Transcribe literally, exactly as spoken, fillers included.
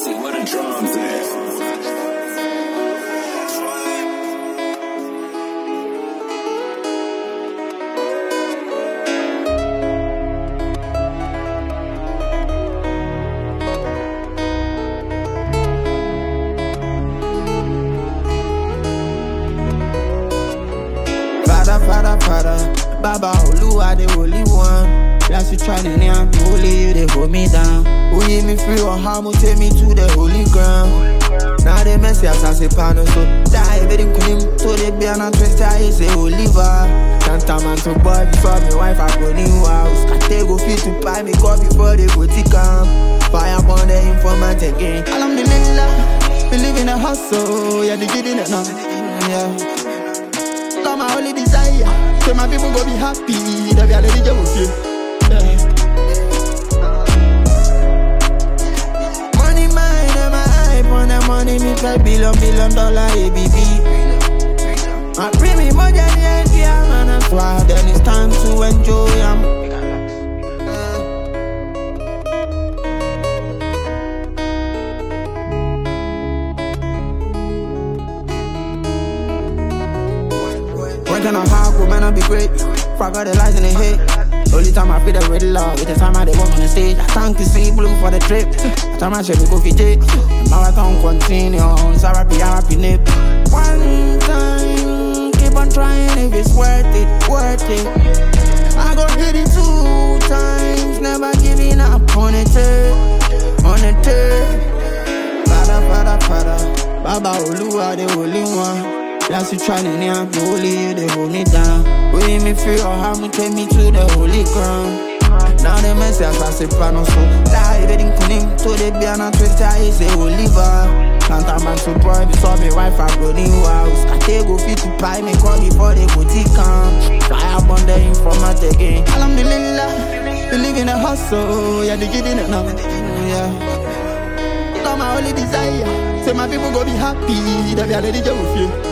Legacy, where the drums at? Father, Father, Father, Baba Oluwa, the Holy One. Yes, you trying to name me, only you, they hold me down. Who give me free or harm, will take me to the holy ground. Now they mess as I say pano, so die, baby, him, so they be on a twist, I say Oliver. Can't tell man to boy before me wife, I go new house. Can't they go fit to buy me coffee before they go to come. Fire upon the informant again. Alhamdulillah, believe in a hustle, yeah, they getting it now, yeah. Got my only desire, so my people go be happy. That we are the D J with you. Money mine and my hype on the money, me five billion billion dollar A B B. I bring me more than the idea, man. That's why then it's time to enjoy. I'm Working on hard, good man, I'll be great. Fuck all the lies in the head. Only time I feel the real love, with the time I they walk on the stage. I thank you, see blue for the trip. The time I should be coffee jet. The marathon continue, so happy, happy nip. One time, keep on trying if it's worth it, worth it. I go hit it two times, never giving up on it, on it. Father, Father, Father, Baba Oluwa, the Holy One. Yes, you trying to name me, only you, they hold me down. Will me free or harm, take me to the holy ground. Now they mess as I say pano, so die, they didn't him, so they be on a twist, I say Oliver. Can't a man to boy, before me wife, I go new house. Can't they go fit to buy me call before they go to come. Fly up on the informant again. Alhamdulillah, believe in a hustle, yeah, they getting it now, yeah. Got my only desire, say my people go be happy, that we are the D J with you.